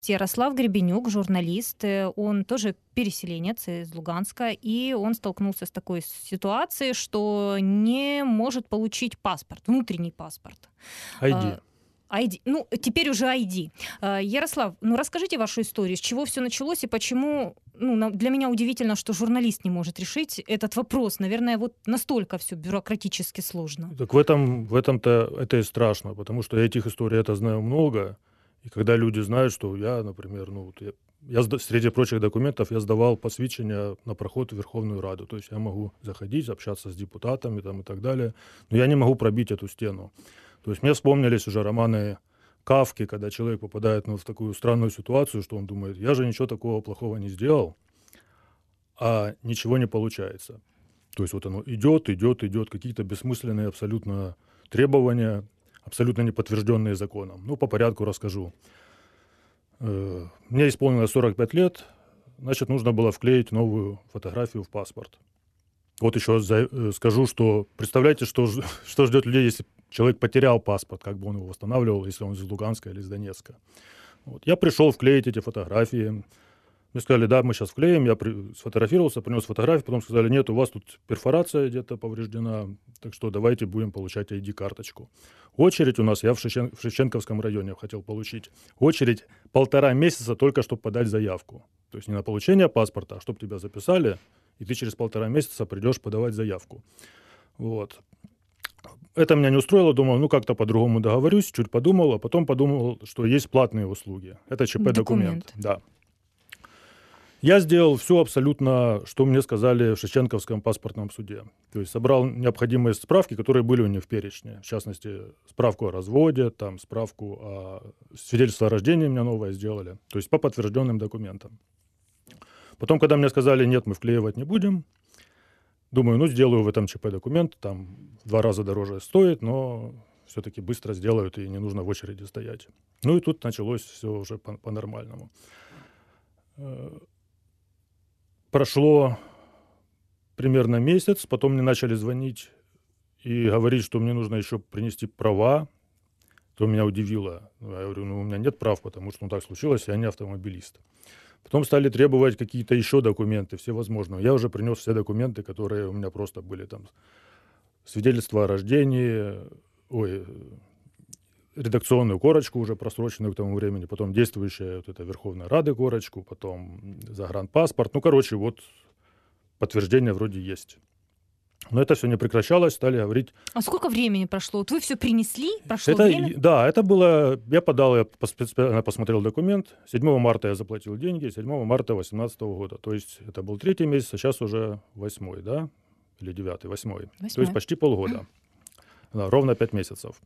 Ярослав Гребенюк, журналист, он тоже переселенец из Луганска, и он столкнулся с такой ситуацией, что не может получить паспорт, внутренний паспорт. ID. А, ID, ну, теперь уже ID. Ярослав, ну расскажите вашу историю, с чего все началось и почему, ну, для меня удивительно, что журналист не может решить этот вопрос. Наверное, вот настолько все бюрократически сложно. Так в этом-то это и страшно, потому что я этих историй это знаю много. И когда люди знают, что я, например, ну, вот среди прочих документов я сдавал посвідчення на проход в Верховную Раду. То есть я могу заходить, общаться с депутатами там, и так далее, но я не могу пробить эту стену. То есть мне вспомнились уже романы Кафки, когда человек попадает в такую странную ситуацию, что он думает, я же ничего такого плохого не сделал, а ничего не получается. То есть вот оно идет, какие-то бессмысленные абсолютно требования, абсолютно не подтвержденные законом. Ну, по порядку расскажу. Мне исполнилось 45 лет, значит, нужно было вклеить новую фотографию в паспорт. Вот еще скажу, что представляете, что ждет людей, если человек потерял паспорт, как бы он его восстанавливал, если он из Луганска или из Донецка. Вот. Я пришел вклеить эти фотографии. Мне сказали, да, мы сейчас вклеим. Я сфотографировался, принес фотографию, потом сказали, нет, у вас тут перфорация где-то повреждена, так что давайте будем получать ID-карточку. Очередь у нас, я в Шевченковском районе хотел получить, очередь 1,5 месяца только, чтобы подать заявку. То есть не на получение паспорта, а чтобы тебя записали, и ты через 1,5 месяца придешь подавать заявку. Вот. Это меня не устроило, думал, ну как-то по-другому договорюсь, чуть подумал, а потом подумал, что есть платные услуги. Это ЧП-документ. Да. Я сделал все абсолютно, что мне сказали в Шевченковском паспортном суде. То есть собрал необходимые справки, которые были у них в перечне. В частности, справку о разводе, там, справку о свидетельство о рождении мне новое сделали. То есть по подтвержденным документам. Потом, когда мне сказали, нет, мы вклеивать не будем, думаю, ну, сделаю в этом ЧП документ, там в 2 раза дороже стоит, но все-таки быстро сделают, и не нужно в очереди стоять. Ну, и тут началось все уже по-нормальному. Прошло примерно месяц, потом мне начали звонить и говорить, что мне нужно еще принести права, то меня удивило. Я говорю, ну, у меня нет прав, потому что так случилось, я не автомобилист. Потом стали требовать какие-то еще документы, всевозможные. Я уже принес все документы, которые у меня просто были там. Свидетельство о рождении, редакционную корочку уже просроченную к тому времени, потом действующая вот эта Верховной Рады корочку, потом загранпаспорт. Ну, короче, вот подтверждение вроде есть. Но это все не прекращалось, стали говорить... А сколько времени прошло? Вот вы все принесли, прошло время? Да, это было... Я подал, я посмотрел документ. 7 марта я заплатил деньги, 7 марта 2018 года. То есть это был 3-й месяц, а сейчас уже 8-й, да? Или 9-й, 8-й. То есть почти полгода. Да, ровно 5 месяцев.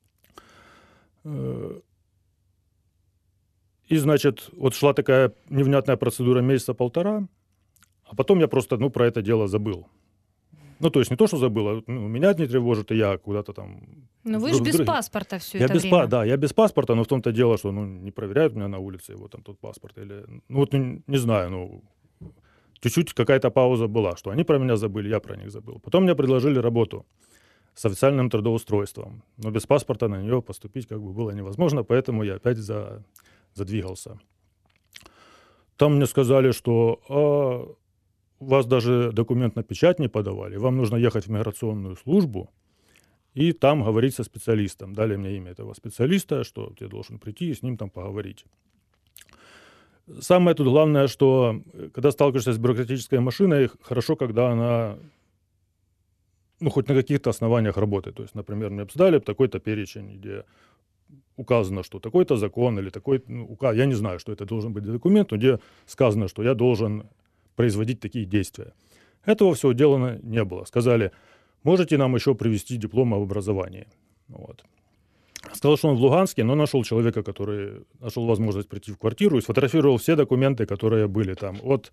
И, значит, вот шла такая невнятная процедура месяца 1,5, а потом я просто, про это дело забыл. Ну, то есть не то, что забыл, а меня не тревожит, и я куда-то там... Но вы же без паспорта все это время. Да, я без паспорта, но в том-то дело, что не проверяют меня на улице, его там тот паспорт. Или, не знаю, чуть-чуть какая-то пауза была, что они про меня забыли, я про них забыл. Потом мне предложили работу с официальным трудоустройством, но без паспорта на нее поступить как бы было невозможно, поэтому я опять задвигался. Там мне сказали, что вас даже документ на печать не подавали, вам нужно ехать в миграционную службу и там говорить со специалистом. Дали мне имя этого специалиста, что ты должен прийти и с ним там поговорить. Самое тут главное, что когда сталкиваешься с бюрократической машиной, хорошо, когда она хоть на каких-то основаниях работает. То есть, например, мне дали такой-то перечень, где указано, что такой-то закон или такой указ, я не знаю, что это должен быть документ, но где сказано, что я должен производить такие действия. Этого всего делано не было. Сказали, можете нам еще привезти диплом об образовании. Вот. Сказал, что он в Луганске, но нашел человека, который нашел возможность прийти в квартиру и сфотографировал все документы, которые были там. От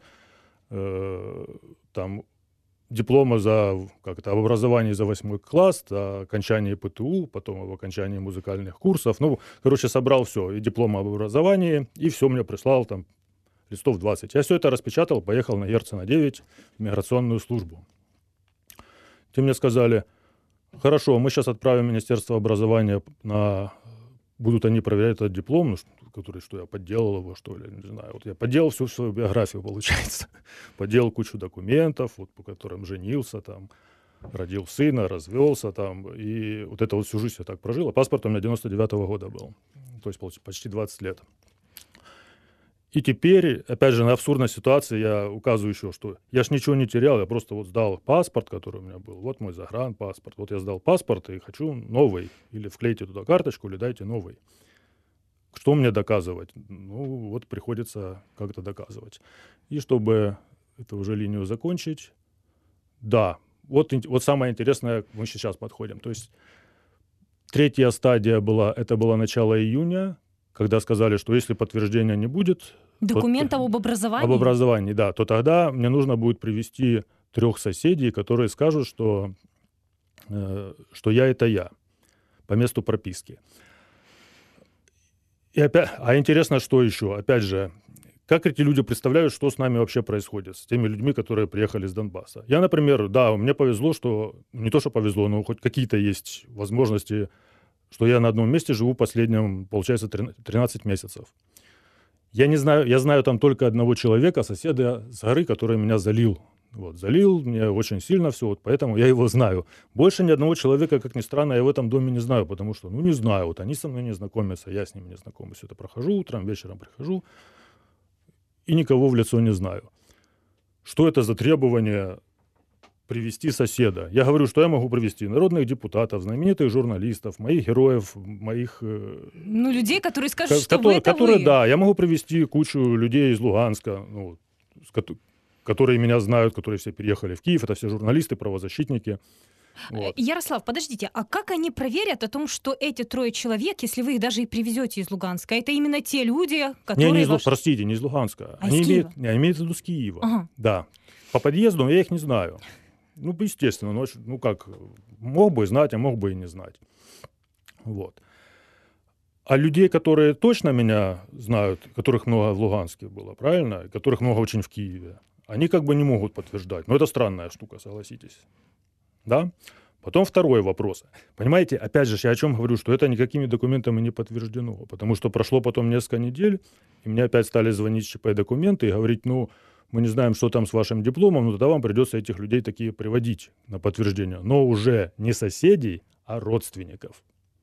диплома об образовании за 8 класс, о окончании ПТУ, потом об окончании музыкальных курсов. Собрал все, и диплом об образовании, и все мне прислал там листов 20. Я все это распечатал, поехал на Герцена 9 в миграционную службу. Те мне сказали, хорошо, мы сейчас отправим Министерство образования на будут они проверять этот диплом, ну, который, что я подделал его, что ли, не знаю. Вот я подделал всю свою биографию, получается. Подделал кучу документов, вот, по которым женился, там, родил сына, развелся, там, и вот это вот всю жизнь я так прожил. А паспорт у меня 99-го года был, то есть почти 20 лет. И теперь, опять же, на абсурдной ситуации я указываю еще, что я ж ничего не терял, я просто вот сдал паспорт, который у меня был, вот мой загранпаспорт, вот я сдал паспорт и хочу новый, или вклейте туда карточку, или дайте новый. Что мне доказывать? Ну, вот приходится как-то доказывать. И чтобы эту уже линию закончить, да, вот самое интересное, мы сейчас подходим. То есть третья стадия была, это было начало июня, когда сказали, что если подтверждения не будет... Документов об образовании? Об образовании, да. То тогда мне нужно будет привести 3 соседей, которые скажут, что я — это я, по месту прописки. И опять, а интересно, что еще? Опять же, как эти люди представляют, что с нами вообще происходит, с теми людьми, которые приехали из Донбасса? Я, например, да, мне повезло, что... Не то, что повезло, но хоть какие-то есть возможности, что я на одном месте живу последним, получается, 13 месяцев. Я знаю там только одного человека, соседа с горы, который меня залил. Вот, залил мне очень сильно все, вот поэтому я его знаю. Больше ни одного человека, как ни странно, я в этом доме не знаю, потому что, не знаю, вот они со мной не знакомятся, я с ними не знаком. Все это прохожу утром, вечером прихожу, и никого в лицо не знаю. Что это за требование привести соседа? Я говорю, что я могу привести народных депутатов, знаменитых журналистов, моих героев, моих... людей, которые скажут, что вы — это вы. Да, я могу привести кучу людей из Луганска, которые меня знают, которые все переехали в Киев, это все журналисты, правозащитники. Вот. Ярослав, подождите, а как они проверят о том, что эти 3 человек, если вы их даже и привезете из Луганска, это именно те люди, которые... Простите, не из Луганска. Из Киева? Имеют в виду с Киева. Ага. Да. По подъезду я их не знаю. Естественно, мог бы знать, а мог бы и не знать. Вот. А людей, которые точно меня знают, которых много в Луганске было, правильно? И которых много очень в Киеве, они как бы не могут подтверждать. Но это странная штука, согласитесь. Да? Потом второй вопрос. Понимаете, опять же, я о чем говорю, что это никакими документами не подтверждено. Потому что прошло потом несколько недель, и мне опять стали звонить ЧП-документы и говорить, мы не знаем, что там с вашим дипломом, но тогда вам придется этих людей такие приводить на подтверждение. Но уже не соседей, а родственников.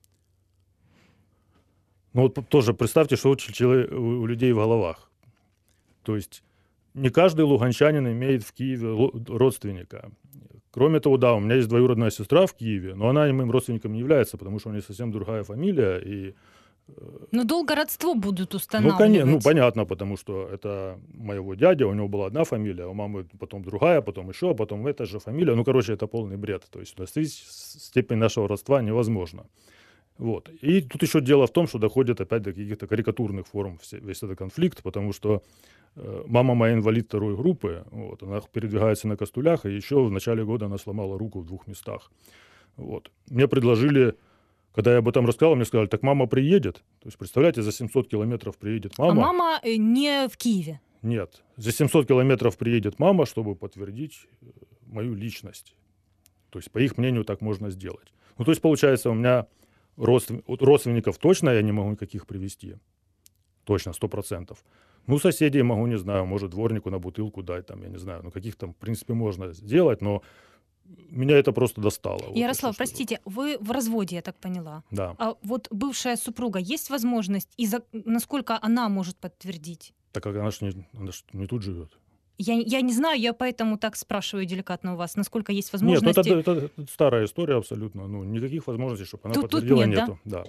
Тоже представьте, что у людей в головах. То есть не каждый луганчанин имеет в Киеве родственника. Кроме того, да, у меня есть двоюродная сестра в Киеве, но она моим родственником не является, потому что у нее совсем другая фамилия. И... Но долго родство будут устанавливать. Понятно, потому что это моего дядя, у него была одна фамилия, у мамы потом другая, потом еще, а потом эта же фамилия. Это полный бред. То есть достичь степень нашего родства невозможно. Вот. И тут еще дело в том, что доходит опять до каких-то карикатурных форм весь этот конфликт, потому что мама моя инвалид 2 группы, вот, она передвигается на костылях, и еще в начале года она сломала руку в 2 местах. Вот. Мне предложили, когда я об этом рассказал, мне сказали, так мама приедет. То есть, представляете, за 700 километров приедет мама. А мама не в Киеве? Нет. За 700 километров приедет мама, чтобы подтвердить мою личность. То есть, по их мнению, так можно сделать. То есть, получается, у меня родственников точно я не могу никаких привести. Точно, 100%. Соседей могу, не знаю, может, дворнику на бутылку дать, там, я не знаю, каких там, в принципе, можно сделать, но меня это просто достало. Ярослав, простите, вы в разводе, я так поняла. Да. А вот бывшая супруга, есть возможность, насколько она может подтвердить? Так как она ж не тут живет. Я не знаю, я поэтому так спрашиваю деликатно у вас, насколько есть возможности. Нет, это старая история абсолютно. Никаких возможностей, чтобы она подтвердила, тут нет, нету. Да?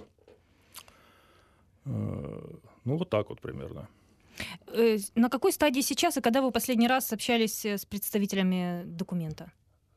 Вот так вот примерно. На какой стадии сейчас и когда вы последний раз общались с представителями документа?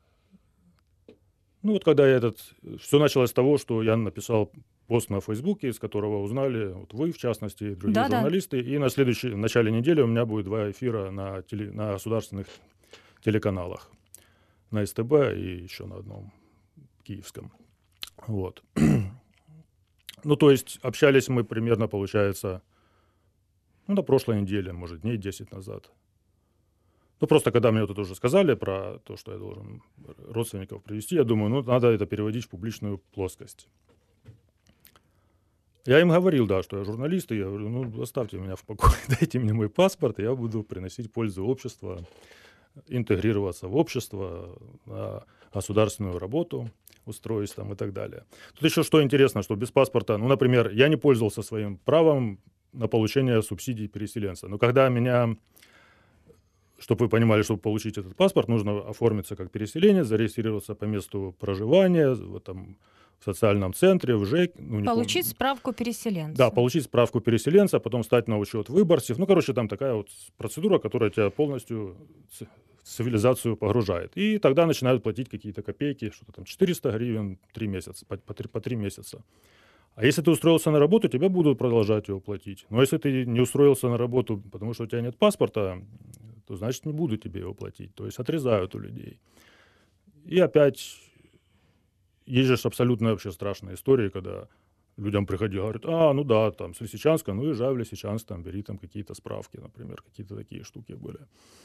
Когда все началось с того, что я написал пост на Фейсбуке, из которого узнали вы, в частности, и другие журналисты. И в начале недели у меня будет 2 эфира на государственных телеканалах. На СТБ и еще на одном киевском. Вот. То есть общались мы примерно, получается, на прошлой неделе, может, дней 10 назад. Просто когда мне уже сказали про то, что я должен родственников привести, я думаю, надо это переводить в публичную плоскость. Я им говорил, да, что я журналист, и я говорю, ну, оставьте меня в покое, дайте мне мой паспорт, и я буду приносить пользу обществу, интегрироваться в общество, на государственную работу устроюсь там и так далее. Тут еще что интересно, что без паспорта, ну, например, я не пользовался своим правом на получение субсидий переселенца. Но когда меня, чтобы вы понимали, чтобы получить этот паспорт, нужно оформиться как переселенец, зарегистрироваться по месту проживания, в этом в социальном центре, в ЖЭК. Ну, не Получить помню. справку переселенца. Да, получить справку переселенца, потом стать на учет выборцев. Ну, короче, там такая вот процедура, которая тебя полностью в цивилизацию погружает. И тогда начинают платить какие-то копейки, что-то там 400 гривен 3 месяца, по 3 месяца. А если ты устроился на работу, тебе будут продолжать его платить. Но если ты не устроился на работу, потому что у тебя нет паспорта, то значит не будут тебе его платить. То есть отрезают у людей. И опять есть же абсолютно вообще страшные истории, когда людям приходили, говорят, ну да, там, с Лисичанска, ну езжай в Лисичанск, там, бери там какие-то справки, например, какие-то такие штуки были.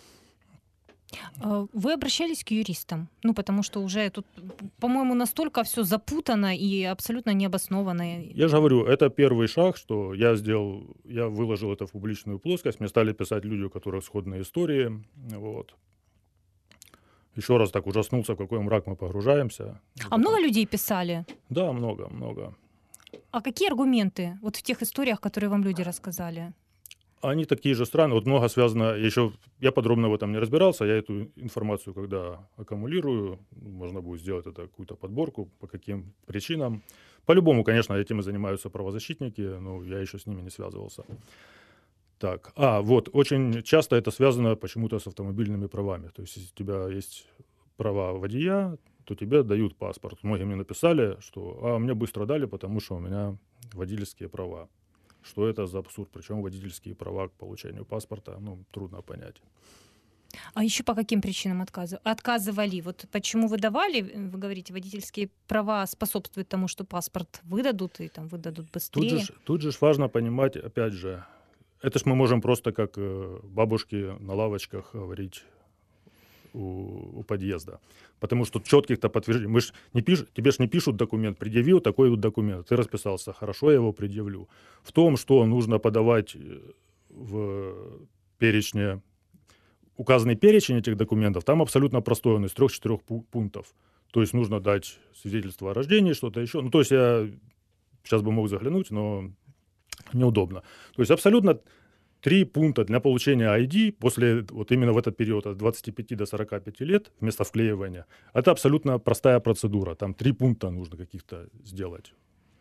Вы обращались к юристам? Ну, потому что уже тут, по-моему, настолько все запутано и абсолютно необоснованно. Я же говорю, это первый шаг, что я сделал, я выложил это в публичную плоскость, мне стали писать люди, у которых сходные истории, вот. Еще раз так ужаснулся, в какой мрак мы погружаемся. А много людей писали? Да, много. А какие аргументы вот в тех историях, которые вам люди рассказали? Они такие же странные. Вот много связано, я подробно в этом не разбирался, я эту информацию, когда аккумулирую, можно будет сделать это какую-то подборку, по каким причинам. По-любому, конечно, этим и занимаются правозащитники, но я еще с ними не связывался. Так, вот, очень часто это связано почему-то с автомобильными правами. То есть, если у тебя есть права водия, то тебе дают паспорт. Многие мне написали, что мне быстро дали, потому что у меня водительские права. Что это за абсурд? Причем водительские права к получению паспорта, трудно понять. А еще по каким причинам отказывали? Вот почему вы давали, вы говорите, водительские права способствуют тому, что паспорт выдадут и там выдадут быстрее? Тут же важно понимать, опять же, это ж мы можем просто как бабушки на лавочках говорить у подъезда. Потому что четких-то подтверждений. Тебе ж не пишут документ, предъявил такой вот документ. Ты расписался, хорошо, я его предъявлю. В том, что нужно подавать в перечне, указанный перечень этих документов, там абсолютно простой, он из 3-4 пунктов. То есть нужно дать свидетельство о рождении, что-то еще. То есть я сейчас бы мог заглянуть, но неудобно. То есть абсолютно 3 пункта для получения ID после, вот именно в этот период от 25 до 45 лет вместо вклеивания. Это абсолютно простая процедура. Там 3 пункта нужно каких-то сделать.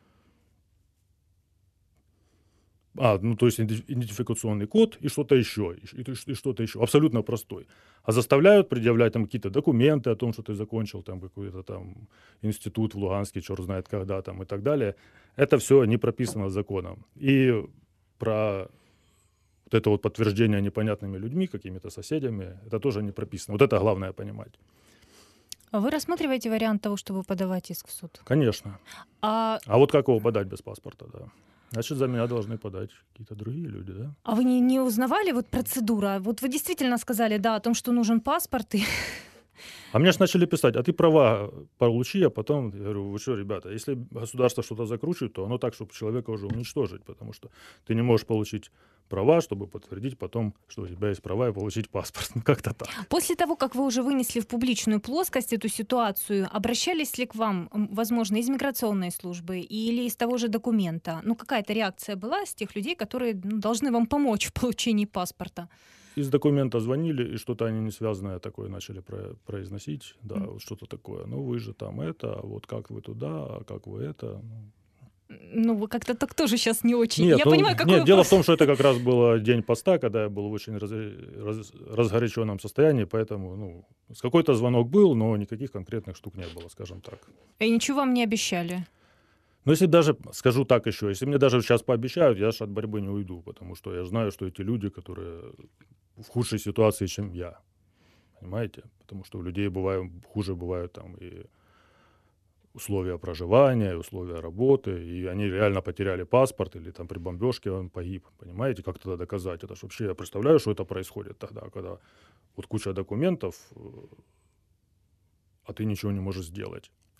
То есть идентификационный код и что-то еще. И что-то еще. Абсолютно простой. А заставляют предъявлять там какие-то документы о том, что ты закончил там какой-то там институт в Луганске, черт знает когда там и так далее. Это все не прописано законом. И про вот это вот подтверждение непонятными людьми, какими-то соседями, это тоже не прописано. Вот это главное понимать. А вы рассматриваете вариант того, чтобы подавать иск в суд? Конечно. А вот как его подать без паспорта, да? Значит, за меня должны подать какие-то другие люди, да? А вы не узнавали вот процедура? Вот вы действительно сказали, да, о том, что нужен паспорт. А мне же начали писать, а ты права получи, а потом, я говорю, вы что, ребята, если государство что-то закручивает, то оно так, чтобы человека уже уничтожить, потому что ты не можешь получить права, чтобы подтвердить потом, что у тебя есть права, и получить паспорт. Как-то так. После того, как вы уже вынесли в публичную плоскость эту ситуацию, обращались ли к вам, возможно, из миграционной службы или из того же документа? Какая-то реакция была с тех людей, которые должны вам помочь в получении паспорта? Из документа звонили, и что-то они несвязанное такое начали произносить. Да, вот что-то такое. Вы же там это, а вот как вы туда, а как вы это. Вы как-то так тоже сейчас не очень. Нет, я понимаю, какой нет, дело в том, что это как раз был день поста, когда я был в очень разгоряченном состоянии, поэтому какой-то звонок был, но никаких конкретных штук не было, скажем так. И ничего вам не обещали? Если даже, скажу так еще, если мне даже сейчас пообещают, я же от борьбы не уйду, потому что я знаю, что эти люди, которые в худшей ситуации, чем я, понимаете? Потому что у людей хуже бывают там и условия проживания, и условия работы, и они реально потеряли паспорт, или там при бомбежке он погиб, понимаете? Как тогда доказать? Это ж вообще, я представляю, что это происходит тогда, когда вот куча документов, а ты ничего не можешь сделать.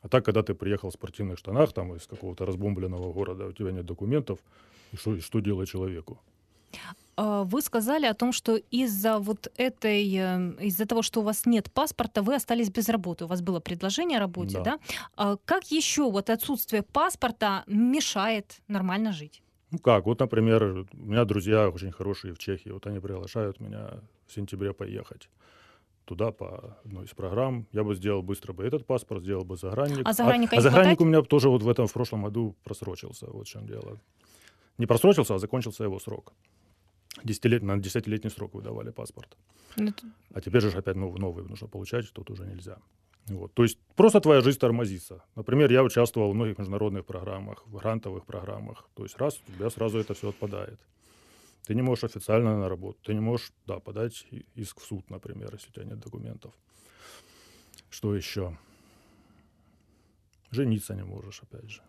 А так, когда ты приехал в спортивных штанах, там, из какого-то разбомбленного города, у тебя нет документов, и что делать человеку? Вы сказали о том, что из-за вот из-за того, что у вас нет паспорта, вы остались без работы. У вас было предложение о работе, Да. да? Как еще вот отсутствие паспорта мешает нормально жить? Ну как, вот, например, у меня друзья очень хорошие в Чехии, вот они приглашают меня в сентябре поехать туда по одной из программ. Я бы сделал быстро бы этот паспорт, сделал бы загранник. А загранника А не загранник хватает? у меня тоже вот в прошлом году просрочился, вот в чем дело. Не просрочился, а закончился его срок. На 10-летний срок выдавали паспорт. Ну, т А теперь же ж опять новый нужно получать, тут уже нельзя. Вот. То есть просто твоя жизнь тормозится. Например, я участвовал в многих международных программах, в грантовых программах. То есть раз, у тебя сразу это все отпадает. Ты не можешь официально на работу, ты не можешь, да, подать иск в суд, например, если у тебя нет документов. Что еще? Жениться не можешь, опять же.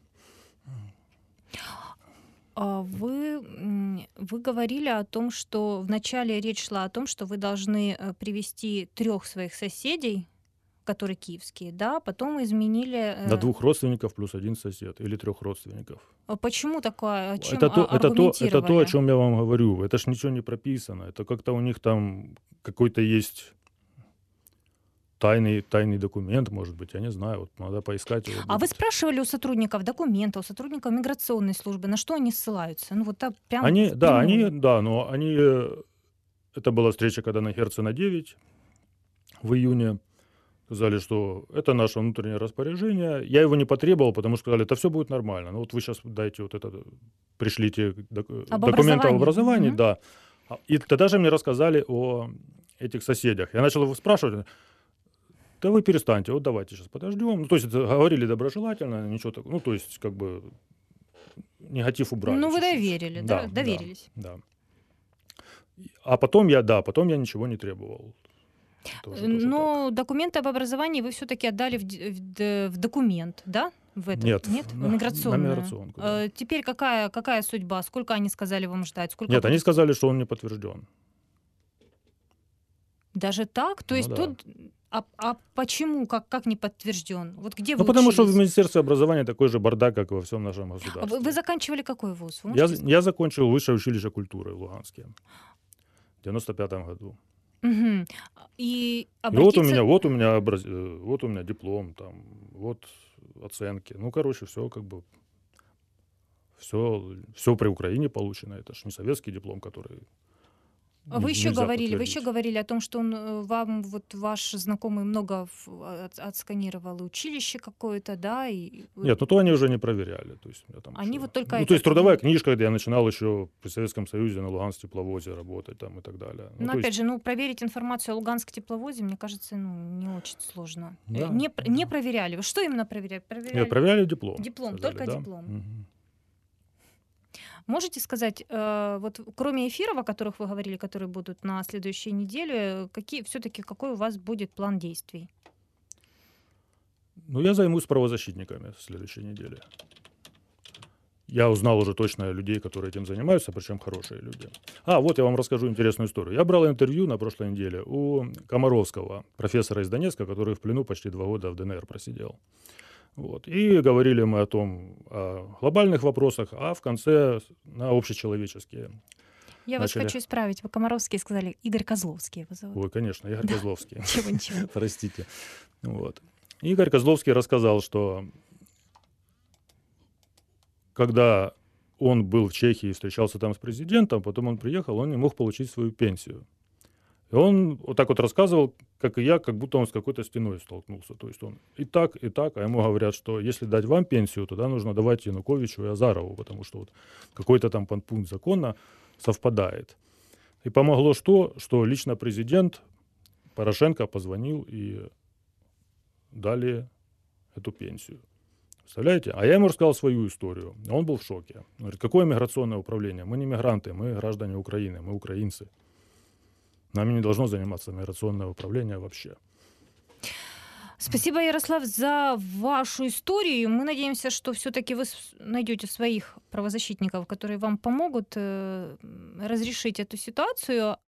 вы говорили о том, что вначале речь шла о том, что вы должны, привести 3 своих соседей, которые киевские, да, потом изменили, На 2 родственников плюс 1 сосед или 3 родственников. почему такое? Чем Это то, о аргументировали? чем я вам говорю. Это ж ничего не прописано. Это как-то у них там какой-то есть тайный документ, может быть, я не знаю. Вот надо поискать его А вы будет. спрашивали у сотрудников документа, у сотрудников миграционной службы, на что они ссылаются? Ну вот так прям Они, да, впрямую. но они... Это была встреча, когда на Герцена 9 в июне. Сказали, что это наше внутреннее распоряжение. Я его не потребовал, потому что сказали, это все будет нормально. Ну вот вы сейчас дайте вот это, пришлите Об документы об образовании. образовании, Мгм. да. И тогда же мне рассказали о этих соседях. Я начал его спрашивать, да вы перестаньте, вот давайте сейчас подождем. Ну, то есть это говорили доброжелательно, ничего такого. Ну, то есть как бы негатив убрали Ну, вы чуть-чуть. доверили, да? Да, Доверились. да. А потом я ничего не требовал. Тоже так. Но документы об образовании вы все-таки отдали в документ, да? В этот? Нет, Нет? В на миграционную. миграционку, да. Теперь какая судьба? Сколько они сказали вам ждать? Сколько Нет, они будет? сказали, что он не подтвержден. Даже так? То Ну есть да. тут... А почему? Как не подтвержден? Вот где Ну, вы потому что в учились? Министерстве образования такой же бардак, как и во всем нашем Вы государстве. заканчивали какой вуз? Вы Я, можете сказать? я закончил высшее училище культуры в Луганске в 95-м году. Мгм. И И вот у обратиться... меня, вот у меня диплом, там, вот оценки. Ну, короче, все как бы, все при Украине получено. Это ж не советский диплом, который Вы еще нельзя говорили подтвердить. о том, что вам вот ваш знакомый много отсканировал и училище какое-то, да, и Нет, ну то они уже не проверяли. То есть, у меня там они еще... вот только Ну, то есть этот... трудовая книжка, где я начинал еще при Советском Союзе на Луганском тепловозе работать там и так далее. Ну, Но то опять есть, же, ну, проверить информацию о Луганском тепловозе, мне кажется, ну, не очень сложно. да. Не проверяли. Вы что именно проверяли? Нет, Проверяли проверяли диплом. диплом, Сказали, только да. диплом. Мгм. Можете сказать, вот кроме эфиров, о которых вы говорили, которые будут на следующей неделе, какой у вас будет план действий? Ну, я займусь правозащитниками в следующей неделе. Я узнал уже точно людей, которые этим занимаются, причем хорошие люди. Вот я вам расскажу интересную историю. Я брал интервью на прошлой неделе у Комаровского, профессора из Донецка, который в плену почти 2 года в ДНР просидел. Вот. И говорили мы о глобальных вопросах, а в конце на общечеловеческие. Я вас Начали. хочу исправить. Вы Комаровский сказали. Игорь Козловский его зовут. Ой, конечно, Игорь Козловский. Ничего. Простите. Вот. Игорь Козловский рассказал, что когда он был в Чехии и встречался там с президентом, потом он приехал, он не мог получить свою пенсию. И он вот так вот рассказывал, как и я, как будто он с какой-то стеной столкнулся. То есть он и так, а ему говорят, что если дать вам пенсию, тогда нужно давать Януковичу и Азарову, потому что вот какой-то там пункт закона совпадает. И помогло что лично президент Порошенко позвонил и дали эту пенсию. Представляете? А я ему рассказал свою историю. Он был в шоке. Он говорит, какое миграционное управление? Мы не мигранты, мы граждане Украины, мы украинцы. Нами не должно заниматься миграционное управление вообще. Спасибо, Ярослав, за вашу историю. Мы надеемся, что все-таки вы найдете своих правозащитников, которые вам помогут разрешить эту ситуацию.